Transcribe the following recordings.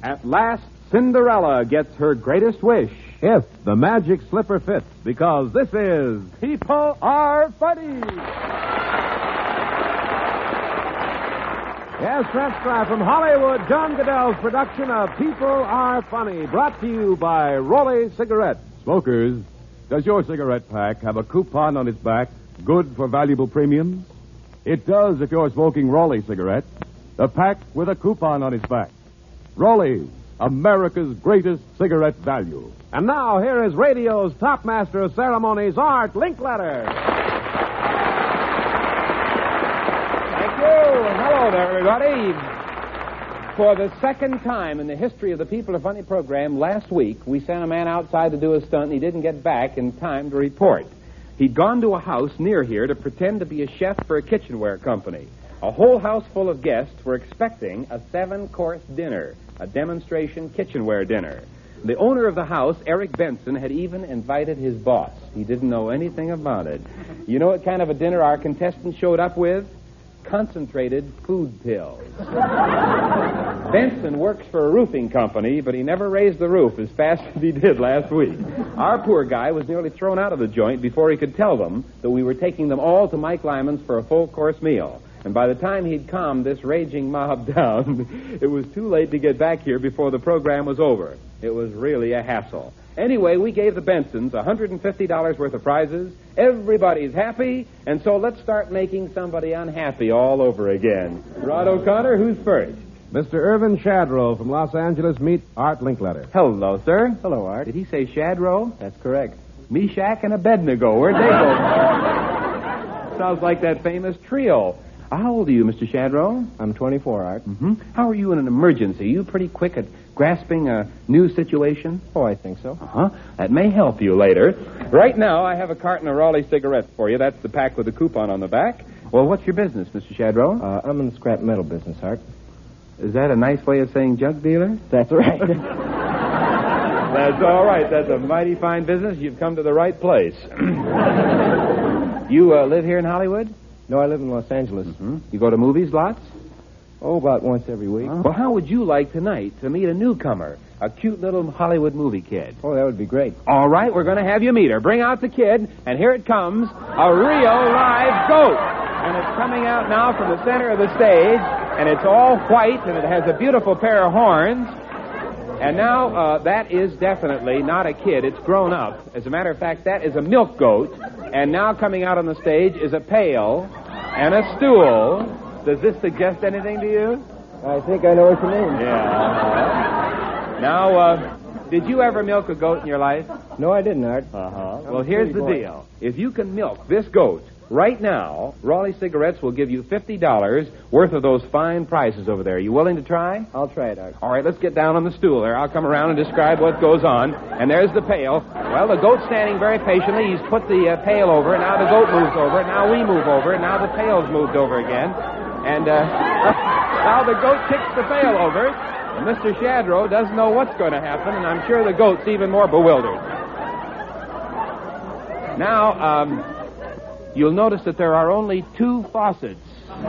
At last, Cinderella gets her greatest wish if the magic slipper fits, because this is People Are Funny. Yes, that's right. From Hollywood, John Goodell's production of People Are Funny, brought to you by Rolly Cigarettes. Smokers, does your cigarette pack have a coupon on its back, good for valuable premiums? It does if you're smoking Rolly cigarettes, the pack with a coupon on its back. Rolly, America's greatest cigarette value. And now, here is radio's top master of ceremonies, Art Linkletter. Thank you, and hello there, everybody. For the second time in the history of the People Are Funny program, last week, we sent a man outside to do a stunt, and he didn't get back in time to report. He'd gone to a house near here to pretend to be a chef for a kitchenware company. A whole house full of guests were expecting a 7-course dinner, a demonstration kitchenware dinner. The owner of the house, Eric Benson, had even invited his boss. He didn't know anything about it. You know what kind of a dinner our contestants showed up with? Concentrated food pills. Benson works for a roofing company, but he never raised the roof as fast as he did last week. Our poor guy was nearly thrown out of the joint before he could tell them that we were taking them all to Mike Lyman's for a full-course meal. And by the time he'd calmed this raging mob down, it was too late to get back here before the program was over. It was really a hassle. Anyway, we gave the Bensons $150 worth of prizes. Everybody's happy, and so let's start making somebody unhappy all over again. Rod O'Connor, who's first? Mr. Irvin Shadrow from Los Angeles, meet Art Linkletter. Hello, sir. Hello, Art. Did he say Shadrow? That's correct. Meshach and Abednego. Where'd they go? Sounds like that famous trio. How old are you, Mr. Shadrow? I'm 24, Art. Mm-hmm. How are you in an emergency? Are you pretty quick at grasping a new situation? Oh, I think so. Uh-huh. That may help you later. Right now, I have a carton of Raleigh cigarettes for you. That's the pack with the coupon on the back. Well, what's your business, Mr. Shadrow? I'm in the scrap metal business, Art. Is that a nice way of saying junk dealer? That's right. That's all right. That's a mighty fine business. You've come to the right place. You live here in Hollywood? No, I live in Los Angeles. Mm-hmm. You go to movies lots? Oh, about once every week. Well, how would you like tonight to meet a newcomer, a cute little Hollywood movie kid? Oh, that would be great. All right, we're going to have you meet her. Bring out the kid, and here it comes, a real live goat. And it's coming out now from the center of the stage, and it's all white, and it has a beautiful pair of horns. And now, that is definitely not a kid. It's grown up. As a matter of fact, that is a milk goat. And now coming out on the stage is a pail and a stool. Does this suggest anything to you? I think I know what you mean. Yeah. Now, did you ever milk a goat in your life? No, I didn't, Art. Uh-huh. Well, here's the deal. If you can milk this goat right now, Raleigh Cigarettes will give you $50 worth of those fine prizes over there. Are you willing to try? I'll try it, Art. All right, let's get down on the stool there. I'll come around and describe what goes on. And there's the pail. Well, the goat's standing very patiently. He's put the pail over, and now the goat moves over, and now we move over, and now the pail's moved over again. And now the goat kicks the pail over, and Mr. Shadrow doesn't know what's going to happen, and I'm sure the goat's even more bewildered. Now, you'll notice that there are only 2 faucets.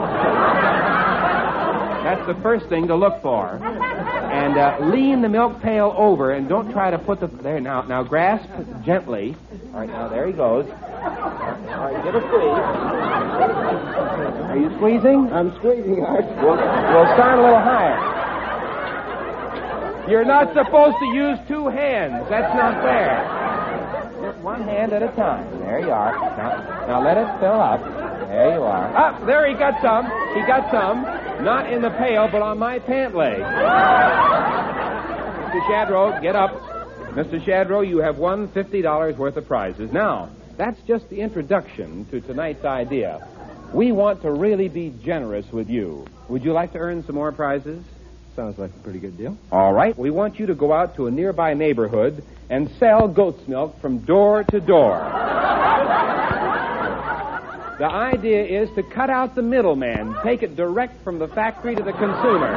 That's the first thing to look for. And lean the milk pail over, and don't try to put the... There, now grasp gently. All right, now there he goes. All right, give a squeeze. Are you squeezing? I'm squeezing, Art. We'll start a little higher. You're not supposed to use 2 hands. That's not fair. Just 1 hand at a time. There you are. Now let it fill up. There you are. Up, there he got some. He got some. Not in the pail, but on my pant leg. Mr. Shadrow, get up. Mr. Shadrow, you have won $50 worth of prizes. Now, that's just the introduction to tonight's idea. We want to really be generous with you. Would you like to earn some more prizes? Sounds like a pretty good deal. All right. We want you to go out to a nearby neighborhood and sell goat's milk from door to door. The idea is to cut out the middleman, take it direct from the factory to the consumer.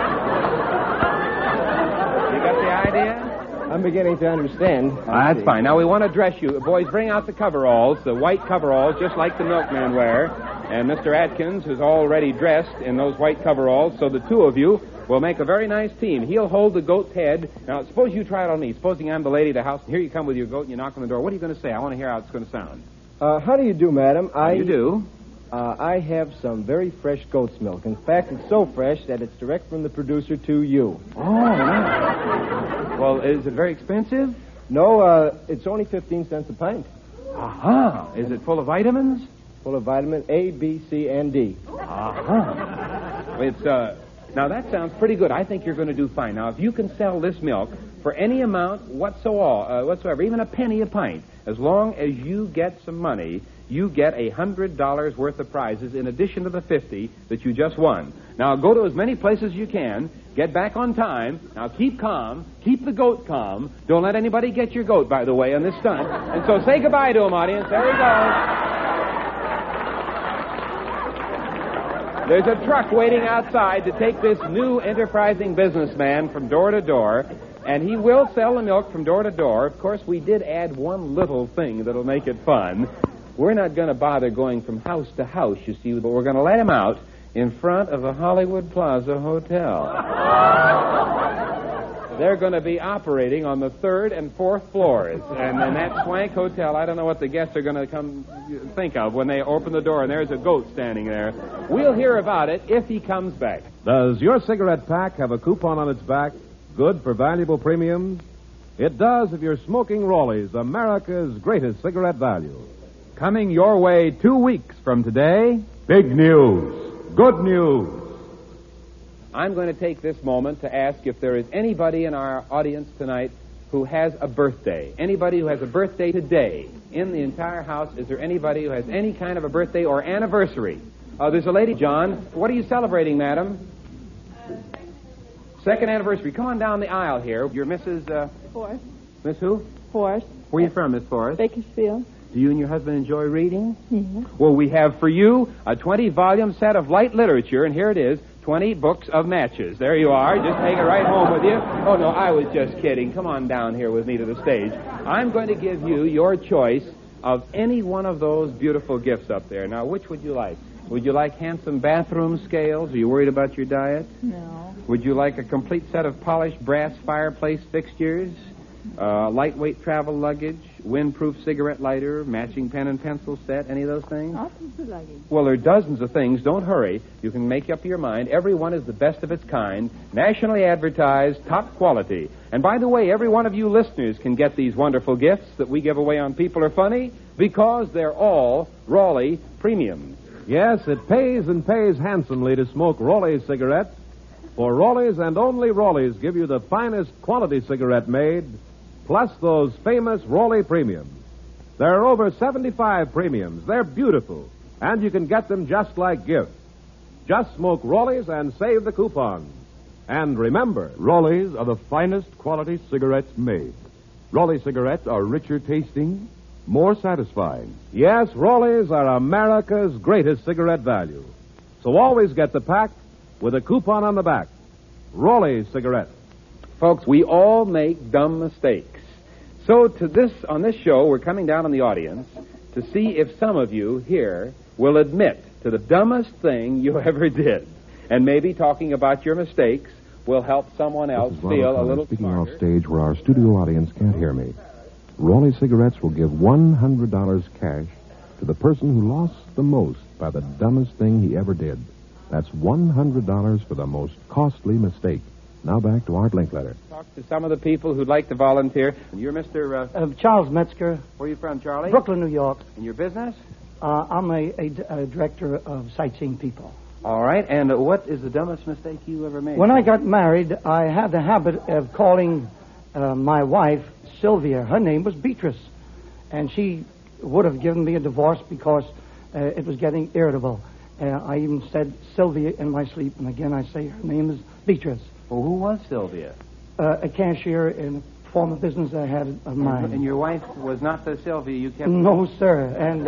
You got the idea? I'm beginning to understand. That's fine. Now, we want to dress you. Boys, bring out the coveralls, the white coveralls, just like the milkmen wear. and Mr. Atkins, who's already dressed in those white coveralls, so the two of you will make a very nice team. He'll hold the goat's head. Now, suppose you try it on me. Supposing I'm the lady of the house, and here you come with your goat, and you knock on the door. What are you going to say? I want to hear how it's going to sound. How do you do, madam? How do you do? I have some very fresh goat's milk. In fact, it's so fresh that it's direct from the producer to you. Oh, nice. Well, is it very expensive? No, it's only 15 cents a pint. Aha. Is it full of vitamins? Full of vitamin A, B, C, and D. Aha. It's, now, that sounds pretty good. I think you're going to do fine. Now, if you can sell this milk for any amount whatsoever, even a penny a pint, as long as you get some money, you get $100 worth of prizes in addition to the 50 that you just won. Now, go to as many places as you can. Get back on time. Now, keep calm. Keep the goat calm. Don't let anybody get your goat, by the way, on this stunt. And so say goodbye to him, audience. There he goes. There's a truck waiting outside to take this new enterprising businessman from door to door, and he will sell the milk from door to door. Of course, we did add one little thing that'll make it fun. We're not going to bother going from house to house, you see, but we're going to let him out in front of the Hollywood Plaza Hotel. They're going to be operating on the 3rd and 4th floors. And in that swank hotel, I don't know what the guests are going to come think of when they open the door and there's a goat standing there. We'll hear about it if he comes back. Does your cigarette pack have a coupon on its back, good for valuable premiums? It does if you're smoking Rawleys, America's greatest cigarette value. Coming your way 2 weeks from today, big news, good news. I'm going to take this moment to ask if there is anybody in our audience tonight who has a birthday. Anybody who has a birthday today in the entire house. Is there anybody who has any kind of a birthday or anniversary? There's a lady, John. What are you celebrating, madam? Second anniversary. Come on down the aisle here. You're Mrs. Forrest. Miss who? Forrest. Where are you from, Miss Forrest? Bakersfield. Do you and your husband enjoy reading? Yeah. Well, we have for you a 20-volume set of light literature, and here it is, 20 books of matches. There you are. Just take it right home with you. Oh, no, I was just kidding. Come on down here with me to the stage. I'm going to give you your choice of any one of those beautiful gifts up there. Now, which would you like? Would you like handsome bathroom scales? Are you worried about your diet? No. Would you like a complete set of polished brass fireplace fixtures? Lightweight travel luggage, windproof cigarette lighter, matching pen and pencil set, any of those things? Well, there are dozens of things. Don't hurry. You can make up your mind. Every one is the best of its kind, nationally advertised, top quality. And by the way, every one of you listeners can get these wonderful gifts that we give away on People Are Funny because they're all Raleigh premiums. Yes, it pays and pays handsomely to smoke Rawleys cigarettes. For Rawleys and only Rawleys give you the finest quality cigarette made, plus those famous Raleigh premiums. There are over 75 premiums. They're beautiful, and you can get them just like gifts. Just smoke Rawleys and save the coupon. And remember, Rawleys are the finest quality cigarettes made. Raleigh cigarettes are richer tasting, more satisfying. yes, Rawleys are America's greatest cigarette value. So always get the pack with a coupon on the back. Rawleys cigarettes. Folks, we all make dumb mistakes. So on this show, we're coming down on the audience to see if some of you here will admit to the dumbest thing you ever did. And maybe talking about your mistakes will help someone else feel a little speaking smarter. off stage where our studio audience can't hear me. Raleigh Cigarettes will give $100 cash to the person who lost the most by the dumbest thing he ever did. That's $100 for the most costly mistake. Now back to Art Linkletter. Talk to some of the people who'd like to volunteer. You're Mr. Charles Metzger, Where are you from, Charlie? Brooklyn, New York. And your business? I'm a director of sightseeing people. All right. And what is the dumbest mistake you ever made? When I got married, I had the habit of calling my wife Sylvia. Her name was Beatrice. And she would have given me a divorce because it was getting irritable. I even said Sylvia in my sleep, and again I say her name is Beatrice. Well, who was Sylvia? A cashier in a former business I had of mine. And your wife was not the Sylvia you kept... No, sir. And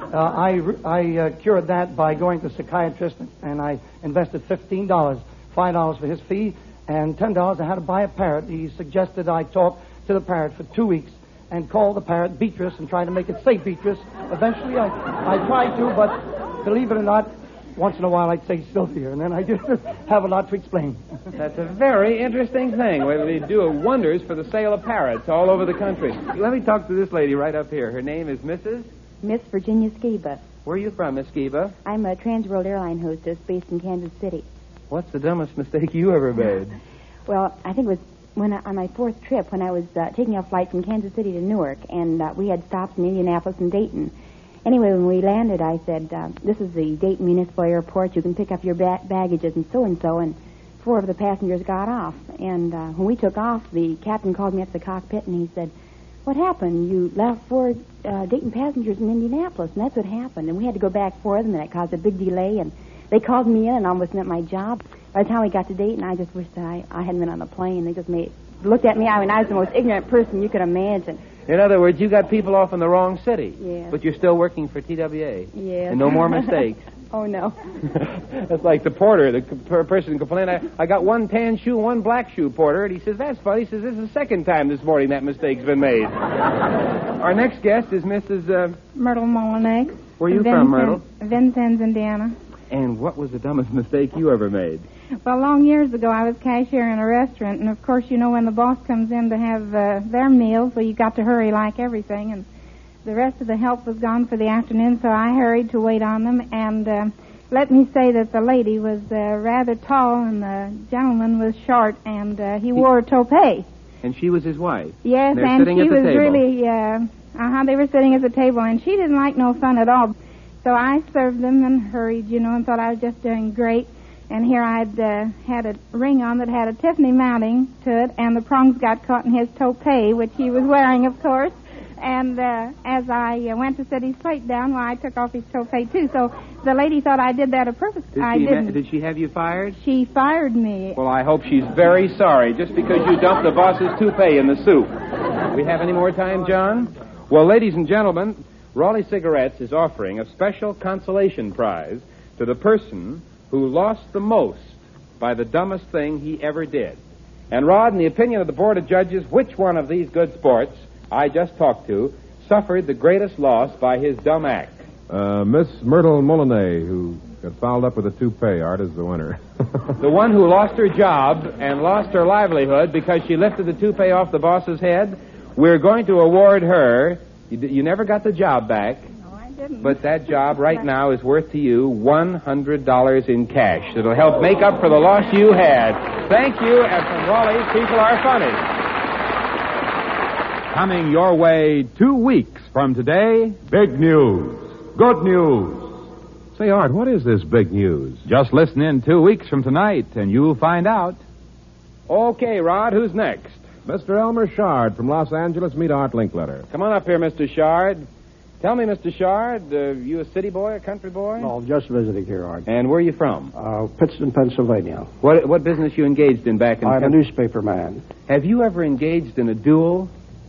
I cured that by going to a psychiatrist, and I invested $15, $5 for his fee, and $10 I had to buy a parrot. He suggested I talk to the parrot for 2 weeks and call the parrot Beatrice and try to make it say Beatrice. Eventually I tried to, but believe it or not, once in a while I'd say Sylvia, and then I just have a lot to explain. That's a very interesting thing. They do wonders for the sale of parrots all over the country. Let me talk to this lady right up here. Her name is Mrs. Miss Virginia Skiba. Where are you from, Miss Skiba? I'm a Transworld airline hostess based in Kansas City. What's the dumbest mistake you ever made? Well, I think it was on my fourth trip when I was taking a flight from Kansas City to Newark, and we had stops in Indianapolis and Dayton. Anyway, when we landed, I said, this is the Dayton Municipal Airport. You can pick up your baggages and so-and-so, and 4 of the passengers got off. And when we took off, the captain called me up to the cockpit, and he said, what happened? You left 4 Dayton passengers in Indianapolis, and that's what happened. And we had to go back for them, and that caused a big delay, and they called me in and almost met my job. By the time we got to Dayton, I just wished that I hadn't been on the plane. They just looked at me. I mean, I was the most ignorant person you could imagine. In other words, you got people off in the wrong city. Yes. But you're still working for TWA. Yes. And no more mistakes. Oh, no. That's like the porter, the person complained, I got 1 tan shoe, 1 black shoe, porter. And he says, that's funny. He says, this is the second time this morning that mistake's been made. Our next guest is Mrs. Myrtle Molinex. Where are you from, Myrtle? Vincennes, Indiana. And what was the dumbest mistake you ever made? Well, long years ago, I was cashier in a restaurant, and of course, you know, when the boss comes in to have their meals, well, you got to hurry like everything, and the rest of the help was gone for the afternoon, so I hurried to wait on them, and let me say that the lady was rather tall, and the gentleman was short, and he wore a toupee. And she was his wife? Yes, and she was table. Really, they were sitting at the table, and she didn't like no fun at all. So I served them and hurried, you know, and thought I was just doing great. And here I'd had a ring on that had a Tiffany mounting to it, and the prongs got caught in his toupee, which he was wearing, of course. And as I went to set his plate down, well, I took off his toupee, too. So the lady thought I did that on purpose. I didn't. Did she have you fired? She fired me. Well, I hope she's very sorry, just because you dumped the boss's toupee in the soup. We have any more time, John? Well, ladies and gentlemen, Raleigh Cigarettes is offering a special consolation prize to the person who lost the most by the dumbest thing he ever did. And, Rod, in the opinion of the Board of Judges, which one of these good sports I just talked to suffered the greatest loss by his dumb act? Miss Myrtle Molinet, who got fouled up with a toupee, Art, is the winner. The one who lost her job and lost her livelihood because she lifted the toupee off the boss's head, we're going to award her. You never got the job back. No, I didn't. But that job right now is worth to you $100 in cash. It'll help make up for the loss you had. Thank you, and from Raleigh's People Are Funny. Coming your way 2 weeks from today, big news. Good news. Say, Art, what is this big news? Just listen in 2 weeks from tonight, and you'll find out. Okay, Rod, who's next? Mr. Elmer Shard from Los Angeles. Meet Art Linkletter. Come on up here, Mr. Shard. Tell me, Mr. Shard, you a city boy, a country boy? No, just visiting here, Art. And where are you from? Pittston, Pennsylvania. What business you engaged in back in... I'm a newspaper man. Have you ever engaged in a duel?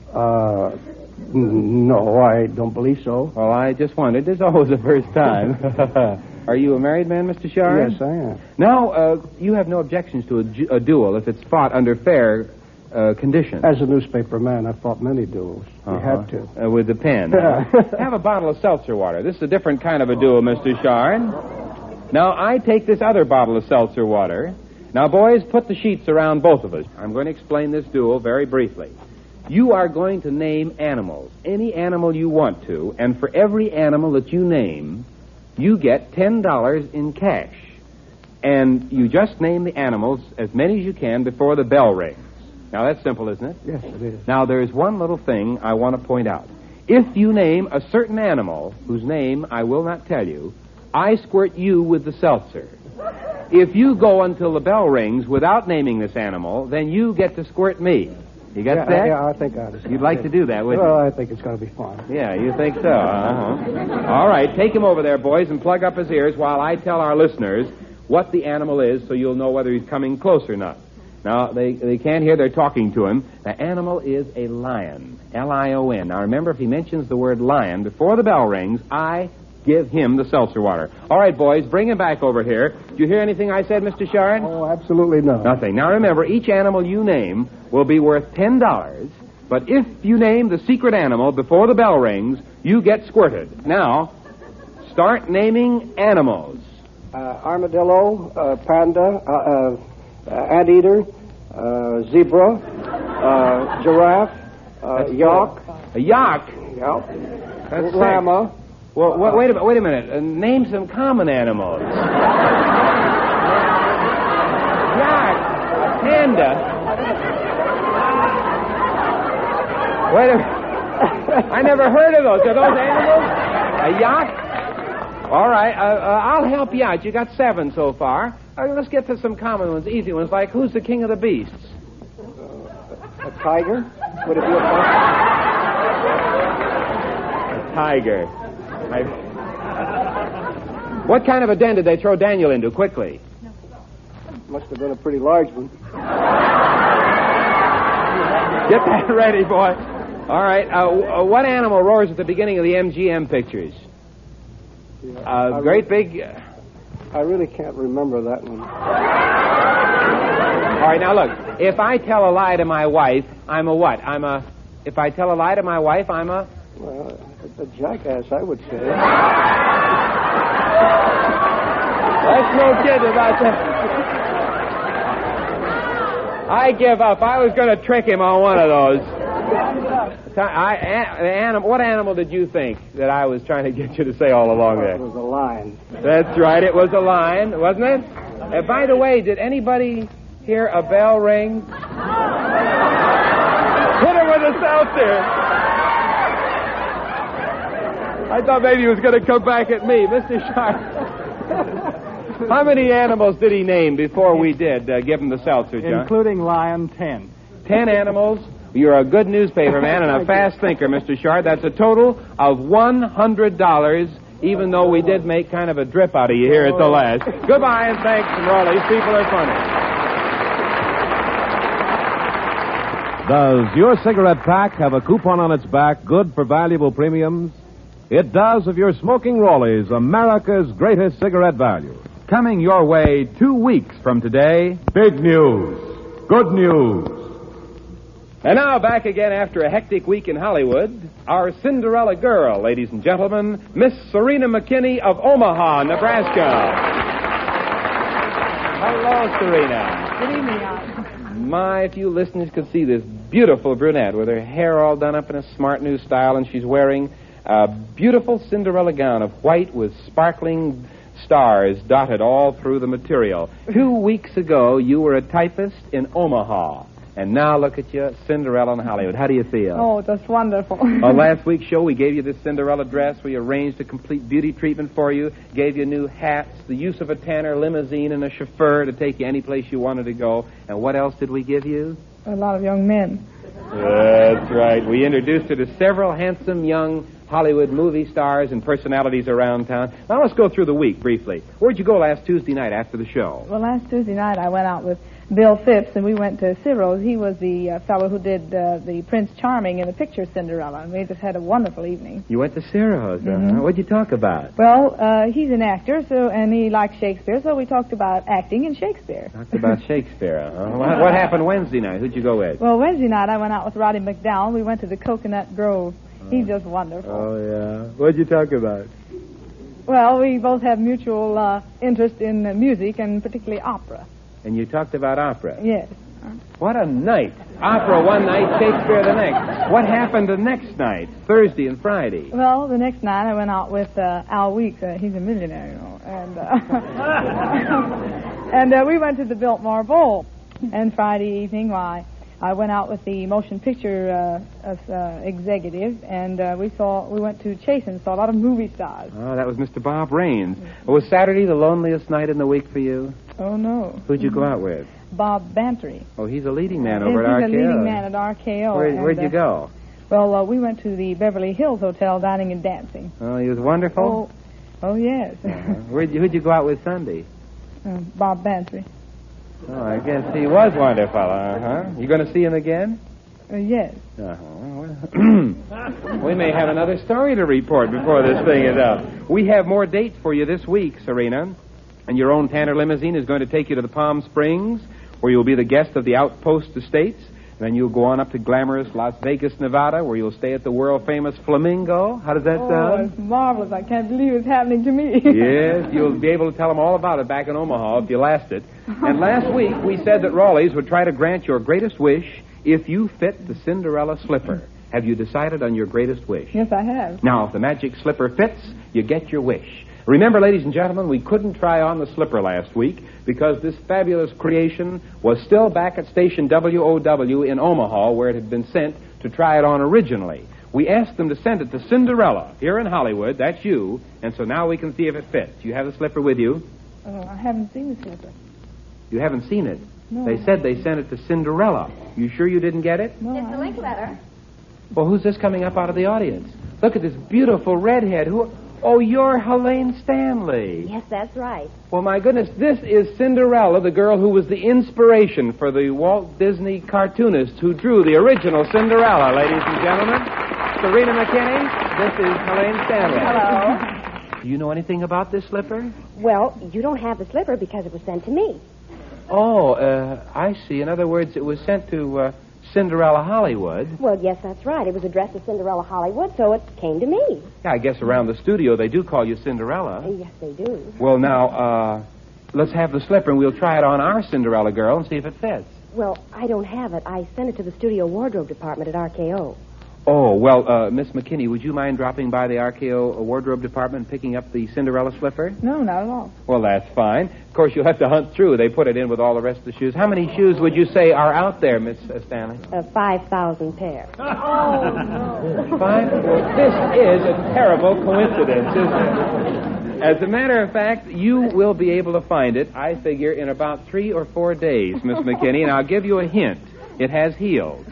No, I don't believe so. Well, I just wondered. There's always a first time. Are you a married man, Mr. Shard? Yes, I am. Now, you have no objections to a duel if it's fought under fair conditions. As a newspaper man, I've fought many duels. You had to. With the pen. Have a bottle of seltzer water. This is a different kind of a duel, Mr. Shard. Now, I take this other bottle of seltzer water. Now, boys, put the sheets around both of us. I'm going to explain this duel very briefly. You are going to name animals, any animal you want to, and for every animal that you name, you get $10 in cash. And you just name the animals, as many as you can, before the bell rings. Now, that's simple, isn't it? Yes, it is. Now, there's one little thing I want to point out. If you name a certain animal, whose name I will not tell you, I squirt you with the seltzer. If you go until the bell rings without naming this animal, then you get to squirt me. You got that? Yeah, I think I understand. You'd like to do that, wouldn't you? Well, I think it's going to be fun. Yeah, you think so? Uh-huh. All right, take him over there, boys, and plug up his ears while I tell our listeners what the animal is so you'll know whether he's coming close or not. Now, they can't hear. They're talking to him. The animal is a lion, L-I-O-N. Now, remember, if he mentions the word lion before the bell rings, I give him the seltzer water. All right, boys, bring him back over here. Did you hear anything I said, Mr. Shard? Oh, absolutely not. Nothing. Now, remember, each animal you name will be worth $10, but if you name the secret animal before the bell rings, you get squirted. Now, Start naming animals. Armadillo, panda, anteater, zebra, giraffe, yak. A yak? Yep. That's llama. Well, wait a minute. Name some common animals. Yak, a panda. Wait a minute. I never heard of those. Are those animals? A yak? All right. I'll help you out. You got 7 so far. Let's get to some common ones, easy ones, like who's the king of the beasts? A tiger? Would it be a tiger? A tiger. What kind of a den did they throw Daniel into? Quickly. Must have been a pretty large one. Get that ready, boy. All right. What animal roars at the beginning of the MGM pictures? Great big... I really can't remember that one. All right, now look. If I tell a lie to my wife, I'm a what? If I tell a lie to my wife, I'm a... Well, a jackass, I would say. That's no kidding about that. I give up. I was going to trick him on one of those. What animal did you think that I was trying to get you to say all along there? It was a lion. That's right. It was a lion, wasn't it? By the way, did anybody hear a bell ring? Hit her with a seltzer. I thought maybe he was going to come back at me. Mr. Sharp. How many animals did he name before we did give him the seltzer, John? Including lion, 10. 10 animals? You're a good newspaper man and a fast thinker, Mr. Shard. That's a total of $100, even though we did make kind of a drip out of you here at the last. Goodbye and thanks from Raleigh's. People are funny. Does your cigarette pack have a coupon on its back good for valuable premiums? It does if you're smoking Raleigh's, America's greatest cigarette value. Coming your way 2 weeks from today, big news. Good news. And now back again after a hectic week in Hollywood, our Cinderella girl, ladies and gentlemen, Miss Serena McKinney of Omaha, Nebraska. Hello, Serena. Good evening, Al. My, if you listeners could see this beautiful brunette with her hair all done up in a smart new style, and she's wearing a beautiful Cinderella gown of white with sparkling stars dotted all through the material. 2 weeks ago, you were a typist in Omaha. And now look at you, Cinderella in Hollywood. How do you feel? Oh, that's wonderful. On last week's show, we gave you this Cinderella dress. We arranged a complete beauty treatment for you, gave you new hats, the use of a Tanner limousine, and a chauffeur to take you any place you wanted to go. And what else did we give you? A lot of young men. That's right. We introduced her to several handsome young Hollywood movie stars and personalities around town. Now let's go through the week briefly. Where'd you go last Tuesday night after the show? Well, last Tuesday night I went out with Bill Phipps, and we went to Ciro's. He was the fellow who did the Prince Charming in the picture Cinderella, and we just had a wonderful evening. You went to Ciro's, Mm-hmm. What'd you talk about? Well, he's an actor, and he likes Shakespeare, so we talked about acting in Shakespeare. Talked about Shakespeare, What happened Wednesday night? Who'd you go with? Well, Wednesday night I went out with Roddy McDowell. We went to the Coconut Grove. He's just wonderful. Oh, yeah. What'd you talk about? Well, we both have mutual interest in music, and particularly opera. And you talked about opera? Yes. What a night. Opera one night, Shakespeare the next. What happened the next night, Thursday and Friday? Well, the next night I went out with Al Weeks. He's a millionaire, you know. And, and we went to the Biltmore Bowl. And Friday evening, I went out with the motion picture executive, and we went to Chase and saw a lot of movie stars. Oh, that was Mr. Bob Raines. Was Saturday the loneliest night in the week for you? Oh, no. Who'd you go out with? Bob Bantry. Oh, he's a leading man over at RKO. He's a leading man at RKO. Where'd you go? Well, we went to the Beverly Hills Hotel, dining and dancing. Oh, he was wonderful? Oh yes. Who'd you go out with Sunday? Bob Bantry. Oh, I guess he was wonderful, You going to see him again? Yes. We may have another story to report before this thing is up. We have more dates for you this week, Serena. And your own Tanner limousine is going to take you to the Palm Springs, where you'll be the guest of the Outpost Estates. And Then you'll go on up to glamorous Las Vegas, Nevada, where you'll stay at the world-famous Flamingo. How does that sound? Oh, it's marvelous. I can't believe it's happening to me. Yes, you'll be able to tell them all about it back in Omaha if you last it. And last week, we said that Raleigh's would try to grant your greatest wish if you fit the Cinderella slipper. Have you decided on your greatest wish? Yes, I have. Now, if the magic slipper fits, you get your wish. Remember, ladies and gentlemen, we couldn't try on the slipper last week because this fabulous creation was still back at station WOW in Omaha, where it had been sent to try it on originally. We asked them to send it to Cinderella here in Hollywood. That's you. And so now we can see if it fits. You have the slipper with you? Oh, I haven't seen the slipper. You haven't seen it? No. They said they sent it to Cinderella. You sure you didn't get it? No. It's a link letter. Well, who's this coming up out of the audience? Look at this beautiful redhead. Who? Oh, you're Helene Stanley. Yes, that's right. Well, my goodness, this is Cinderella, the girl who was the inspiration for the Walt Disney cartoonist who drew the original Cinderella, ladies and gentlemen. Serena McKinney, this is Helene Stanley. Hello. Do you know anything about this slipper? Well, you don't have the slipper because it was sent to me. Oh, I see. In other words, it was sent to Cinderella Hollywood. Well, yes, that's right. It was addressed to Cinderella Hollywood, so it came to me. Yeah, I guess around the studio they do call you Cinderella. Yes, they do. Well, now, let's have the slipper and we'll try it on our Cinderella girl and see if it fits. Well, I don't have it. I sent it to the studio wardrobe department at RKO. Oh, well, Miss McKinney, would you mind dropping by the RKO wardrobe department and picking up the Cinderella slipper? No, not at all. Well, that's fine. Of course, you'll have to hunt through. They put it in with all the rest of the shoes. How many shoes would you say are out there, Miss Stanley? 5,000 pairs. Oh, no. Five? Well, this is a terrible coincidence, isn't it? As a matter of fact, you will be able to find it, I figure, in about 3 or 4 days, Miss McKinney, and I'll give you a hint. It has heels.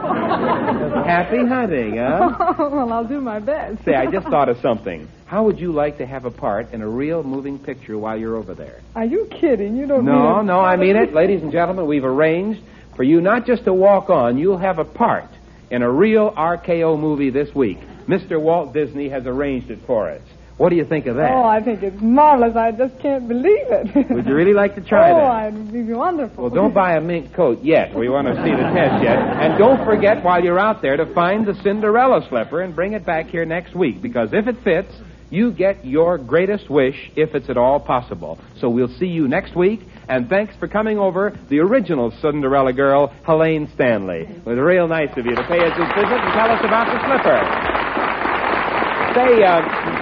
Happy hunting, huh? Oh, well, I'll do my best. Say, I just thought of something. How would you like to have a part in a real moving picture while you're over there? Are you kidding? You don't No, mean no, I mean it. Ladies and gentlemen, we've arranged for you not just to walk on, you'll have a part in a real RKO movie this week. Mr. Walt Disney has arranged it for us. What do you think of that? Oh, I think it's marvelous. I just can't believe it. Would you really like to try that? Oh, it'd be wonderful. Well, don't buy a mink coat yet. We want to see the test yet. And don't forget, while you're out there, to find the Cinderella slipper and bring it back here next week. Because if it fits, you get your greatest wish if it's at all possible. So we'll see you next week. And thanks for coming over, the original Cinderella girl, Helene Stanley. It was real nice of you to pay us this visit and tell us about the slipper. Say,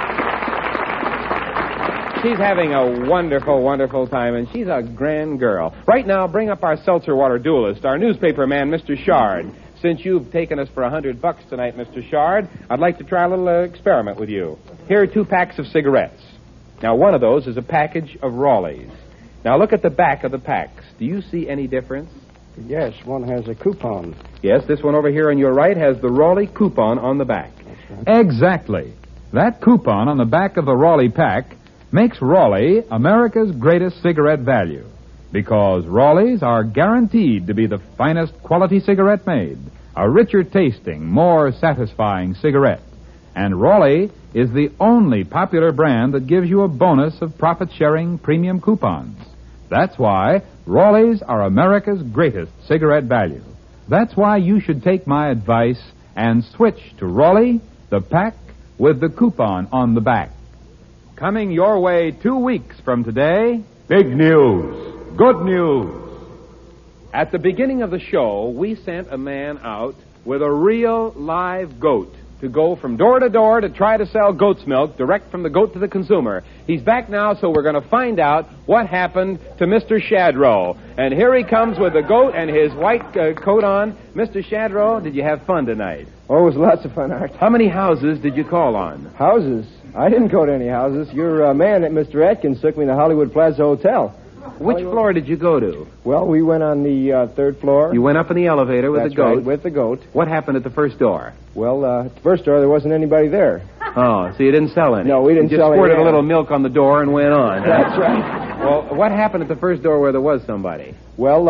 she's having a wonderful, wonderful time, and she's a grand girl. Right now, bring up our seltzer water duelist, our newspaper man, Mr. Shard. Since you've taken us for $100 tonight, Mr. Shard, I'd like to try a little experiment with you. Here are 2 packs of cigarettes. Now, one of those is a package of Raleigh's. Now, look at the back of the packs. Do you see any difference? Yes, one has a coupon. Yes, this one over here on your right has the Raleigh coupon on the back. That's right. Exactly. That coupon on the back of the Raleigh pack makes Raleigh America's greatest cigarette value, because Raleigh's are guaranteed to be the finest quality cigarette made, a richer tasting, more satisfying cigarette. And Raleigh is the only popular brand that gives you a bonus of profit-sharing premium coupons. That's why Raleigh's are America's greatest cigarette value. That's why you should take my advice and switch to Raleigh, the pack with the coupon on the back. Coming your way 2 weeks from today, Big news. Good news. at the beginning of the show, we sent a man out with a real live goat to go from door to door to try to sell goat's milk direct from the goat to the consumer. He's back now, so we're going to find out what happened to Mr. Shadrow. And here he comes with the goat and his white coat on. Mr. Shadrow, did you have fun tonight? Oh, it was lots of fun, Art. How many houses did you call on? Houses? I didn't go to any houses. Your man, Mr. Atkins, took me to the Hollywood Plaza Hotel. Which floor did you go to? Well, we went on the third floor. You went up in the elevator with That's the goat? Right, with the goat. What happened at the first door? Well, at the first door, there wasn't anybody there. Oh, so you didn't sell any? No, we didn't you sell any. just squirted a little milk on the door and went on. That's right. Well, what happened at the first door where there was somebody? Well,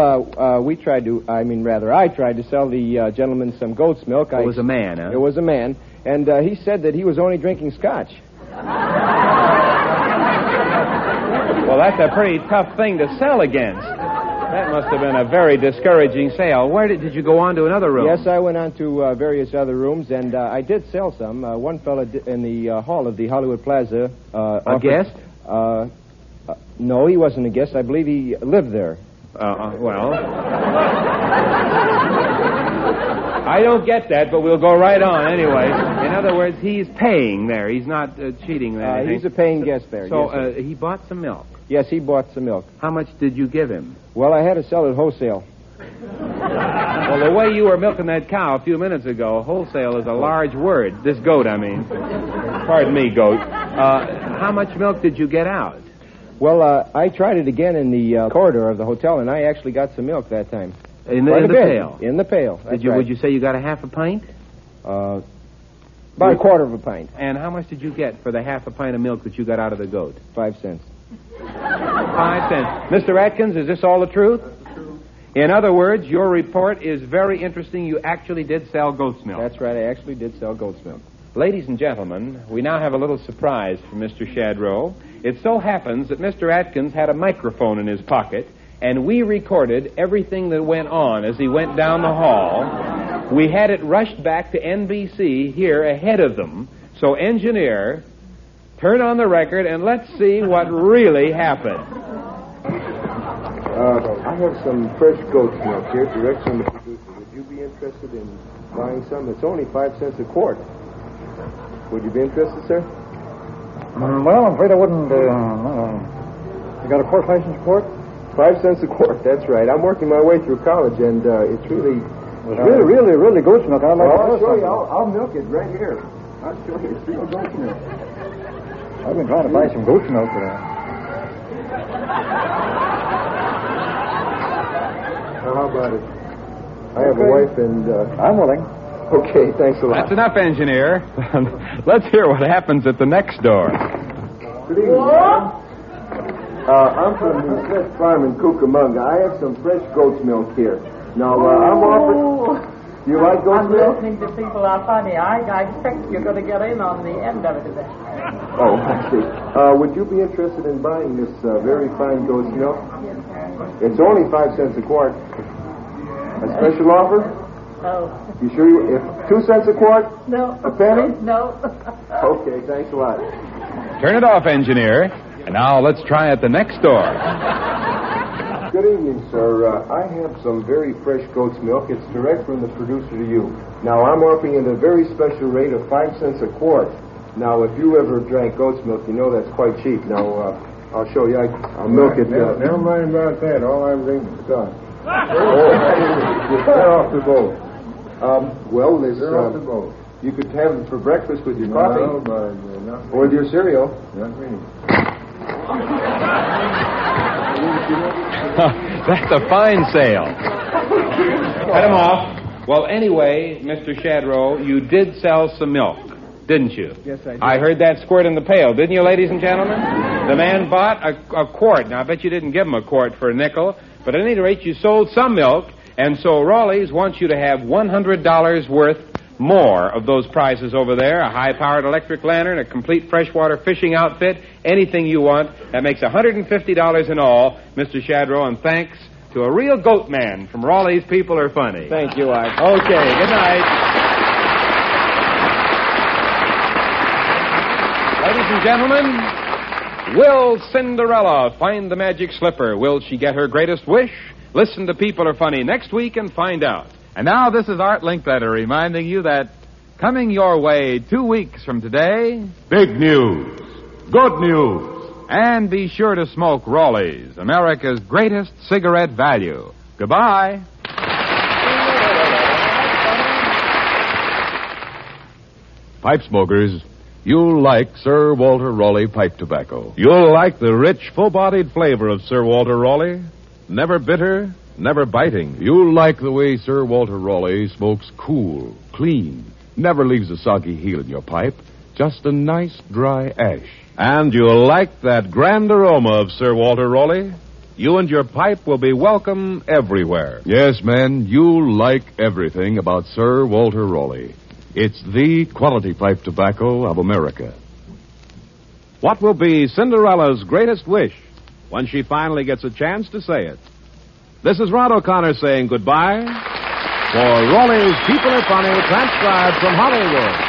I tried to sell the gentleman some goat's milk. It was a man, huh? It was a man, and he said that he was only drinking scotch. Well, that's a pretty tough thing to sell against. That must have been a very discouraging sale. Where did you go on to another room? Yes, I went on to various other rooms, and I did sell some. One fellow in the hall of the Hollywood Plaza. A guest? No, he wasn't a guest. I believe he lived there. Well. I don't get that, but we'll go right on anyway. In other words, he's paying there. He's not cheating there. He's a paying guest there. So yes, he bought some milk. Yes, he bought some milk. How much did you give him? Well, I had to sell it wholesale. Well, the way you were milking that cow a few minutes ago, wholesale is a large word. This goat, I mean. Pardon me, goat. How much milk did you get out? Well, I tried it again in the corridor of the hotel, and I actually got some milk that time. In the pail? In the pail. That's right. Would you say you got a half a pint? About a quarter of a pint. And how much did you get for the half a pint of milk that you got out of the goat? 5 cents. 5 cents. Mr. Atkins, is this all the truth? That's the truth. In other words, your report is very interesting. You actually did sell goat's milk. That's right. I actually did sell goat's milk. Ladies and gentlemen, we now have a little surprise for Mr. Shadrow. It so happens that Mr. Atkins had a microphone in his pocket, and we recorded everything that went on as he went down the hall. We had it rushed back to NBC here ahead of them. So, engineer, turn on the record and let's see what really happened. I have some fresh goat's milk here, direct from the producer. Would you be interested in buying some? It's only 5 cents a quart. Would you be interested, sir? Well, I'm afraid I wouldn't. You got a quart license quart? 5 cents a quart, that's right. I'm working my way through college, and it's really goat's milk. I'd like I'll show you. I'll milk it right here. I'll show you. It's real goat's milk. I've been trying to buy some goat's milk today. How about it? I have a wife, and I'm willing. Okay, thanks a lot. That's enough, engineer. Let's hear what happens at the next door. Good evening. I'm from the Smith Farm in Cucamonga. I have some fresh goat's milk here. Now, I'm offering... You like goat's milk? Listening to people are funny. I expect you're going to get in on the end of it today. Oh, I see. Would you be interested in buying this very fine goat's milk? It's only 5 cents a quart. A special offer? No. You sure if 2 cents a quart? No. A penny? No. Okay, thanks a lot. Turn it off, engineer. And now let's try at the next door. Good evening, sir. I have some very fresh goat's milk. It's direct from the producer to you. Now, I'm offering it a very special rate of 5 cents a quart. Now, if you ever drank goat's milk, you know that's quite cheap. Now, I'll show you. I'll milk it. Never mind about that. All I'm drinking is scotch. You're off the boat. Well, this... off the boat. You could have it for breakfast with your coffee. No, but not or with your cereal. Not me. That's a fine sale. Cut him off. Well, anyway, Mr. Shadrow, you did sell some milk, didn't you? Yes, I did. I heard that squirt in the pail, didn't you, ladies and gentlemen? The man bought a quart. Now, I bet you didn't give him a quart for a nickel, but at any rate, you sold some milk, and so Rawley's wants you to have $100 worth more of those prizes over there, a high-powered electric lantern, a complete freshwater fishing outfit, anything you want. That makes $150 in all, Mr. Shadrow, and thanks to a real goat man from Raleigh's People Are Funny. Thank you, Art. Okay, good night. Ladies and gentlemen, will Cinderella find the magic slipper? Will she get her greatest wish? Listen to People Are Funny next week and find out. And now this is Art Linkletter reminding you that coming your way 2 weeks from today... Big news. Good news. And be sure to smoke Rawley's, America's greatest cigarette value. Goodbye. Pipe smokers, you'll like Sir Walter Raleigh pipe tobacco. You'll like the rich, full-bodied flavor of Sir Walter Raleigh. Never bitter, never biting. You'll like the way Sir Walter Raleigh smokes cool, clean, never leaves a soggy heel in your pipe, just a nice dry ash. And you'll like that grand aroma of Sir Walter Raleigh. You and your pipe will be welcome everywhere. Yes, men, you'll like everything about Sir Walter Raleigh. It's the quality pipe tobacco of America. What will be Cinderella's greatest wish when she finally gets a chance to say it? This is Rod O'Connor saying goodbye for Raleigh's People Are Funny, transcribed from Hollywood.